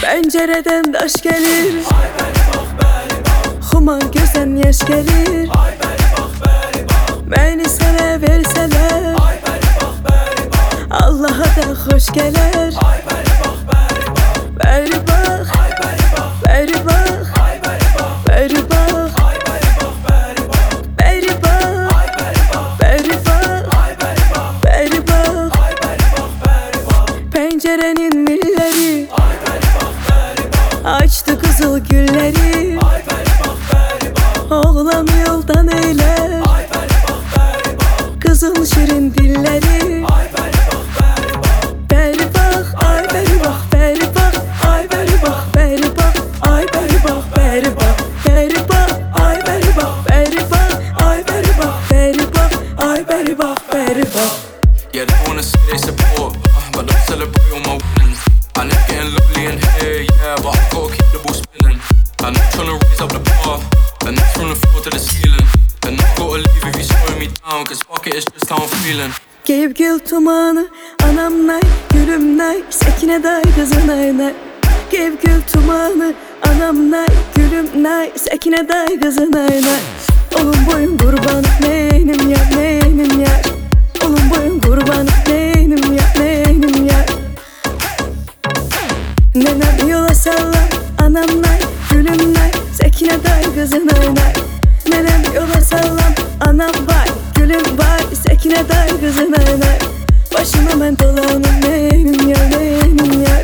Pencereden daş gelir, Huma gözden yaş gelir. Beni sana verseler, Allah'a da hoş gelir. Beri bak, beri bak, beri bak, beri bak, beri bak, beri bak. Pencerenin milleri açtı kızıl gülleri. Oğlan yoldan eyler, kızıl şirin dilleri. Beri bak, ay beri bak, beri bak, ay beri bak, beri bak, ay beri bak, beri bak, beri bak, ay beri bak, beri bak, ay beri bak, beri bak, ay beri bak, beri bak. Yeah, they wanna say they support, but don't celebrate all my wins. I know getting lovely in here, yeah, but I gotta keep the ball spinning. And I'm tryna raise up the bar, and that's from the floor to the ceiling. And I gotta leave if you slowing me down, cause fuck it, it's just how I'm feeling. Gevgil tumanı, anam nay, gülüm nay, Sekine day kızın ay nay. Gevgil tumanı, anam nay, gülüm nay, Sekine day kızın ay nay. Olun boyun kurban, neynim yar, neynim yar. Olun boyun kurban, neynim yar, neynim yar. Nenem yola sallam, anam nay, gülüm nay, Sekine day kızın ay nay. Nenem yola sallam, anam vay, gülüm vay, Sekine day kızın ay nay. Başıma ben dolanım, neynim yar, neynim yar.